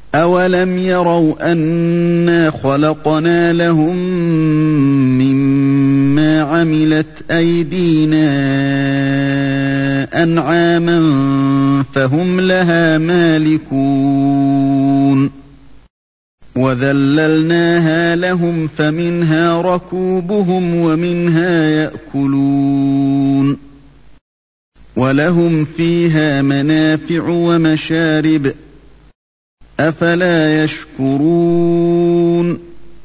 أولم يروا أنا خلقنا لهم مما عملت أيدينا أنعاما فهم لها مالكون وذللناها لهم فمنها ركوبهم ومنها يأكلون ولهم فيها منافع ومشارب أفلا يشكرون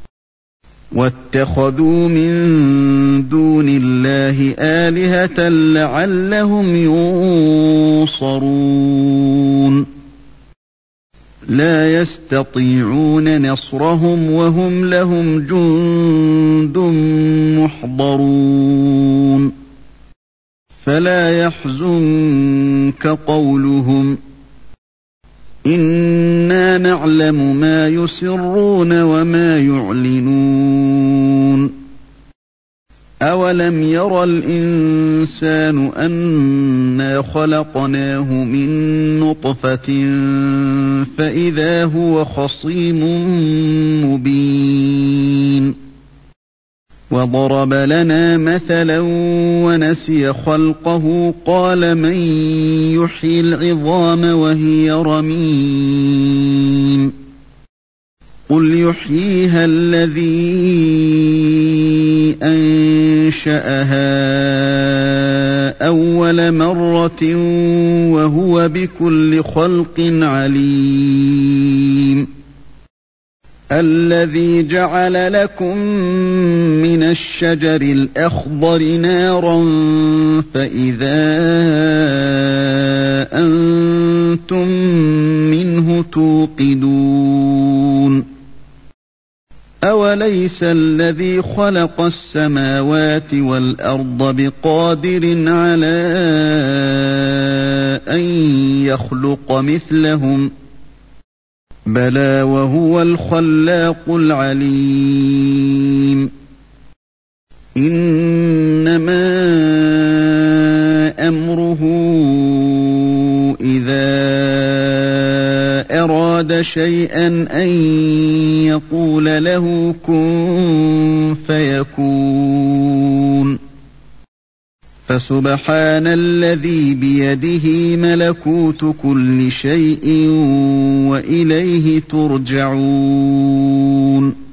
واتخذوا من دون الله آلهة لعلهم ينصرون لا يستطيعون نصرهم وهم لهم جند محضرون فلا يحزنك قولهم إنا نعلم ما يسرون وما يعلنون أولم ير الإنسان أنا خلقناه من نطفة فإذا هو خصيم مبين وضرب لنا مثلا ونسي خلقه قال من يحيي العظام وهي رميم قل يحييها الذي أنشأها أول مرة وهو بكل خلق عليم الذي جعل لكم من الشجر الأخضر نارا فإذا أنتم منه توقدون أوليس الذي خلق السماوات والأرض بقادر على أن يخلق مثلهم بلى وهو الخلاق العليم إنما أمره إذا أراد شيئا أن يقول له كن فيكون فسبحان الذي بيده ملكوت كل شيء وإليه ترجعون